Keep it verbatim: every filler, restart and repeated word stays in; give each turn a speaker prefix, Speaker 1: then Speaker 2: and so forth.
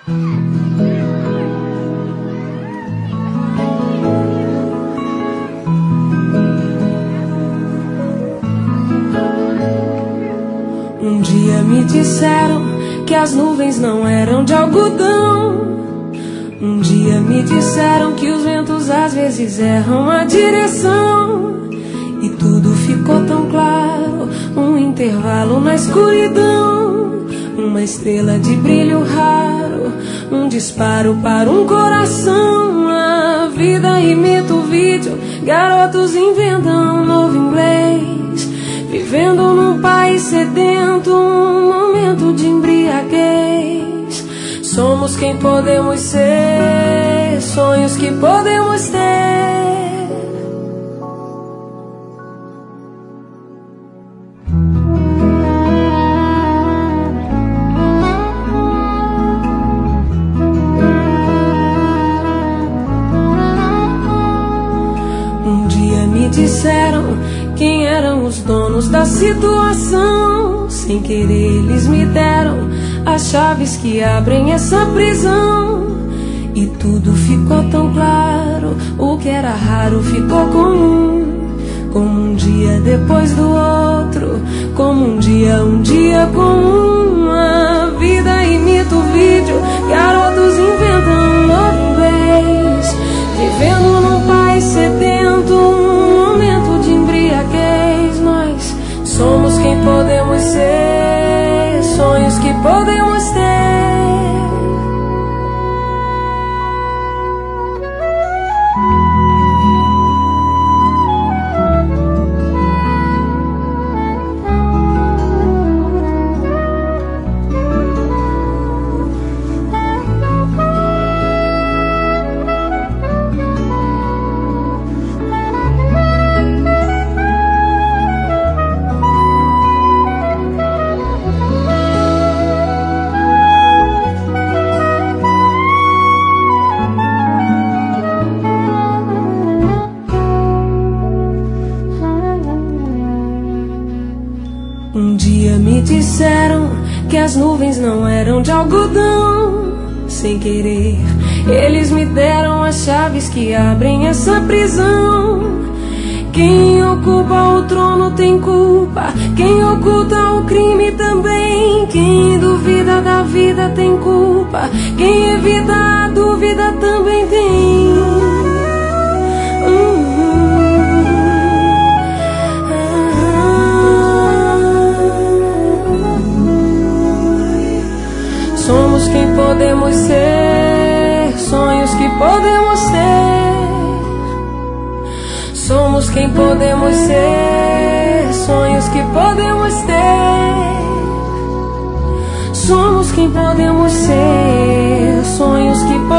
Speaker 1: Um dia me disseram que as nuvens não eram de algodão. Um dia me disseram que os ventos às vezes erram a direção. E tudo ficou tão claro, um intervalo na escuridão, uma estrela de brilho raro, um disparo para um coração. A vida imita o vídeo, garotos inventam um novo inglês, vivendo num país sedento, um momento de embriaguez. Somos quem podemos ser, sonhos que podemos ter. Um dia me disseram quem eram os donos da situação. Sem querer eles me deram as chaves que abrem essa prisão. E tudo ficou tão claro, o que era raro ficou comum. Como um dia depois do outro, como um dia, um dia comum. A vida imita o vídeo, garotos inventam um novo inglês, vivendo num país sedento, um momento de embriaguez. Nós somos quem podemos ser, sonhos que podemos ter. Um dia me disseram que as nuvens não eram de algodão. Sem querer, eles me deram as chaves que abrem essa prisão. Quem ocupa o trono tem culpa, quem oculta o crime também. Quem duvida da vida tem culpa, quem evita a dúvida também tem. Hum. Somos quem podemos ser, sonhos que podemos ter. Somos quem podemos ser, sonhos que podemos ter. Somos quem podemos ser, sonhos que podemos ter.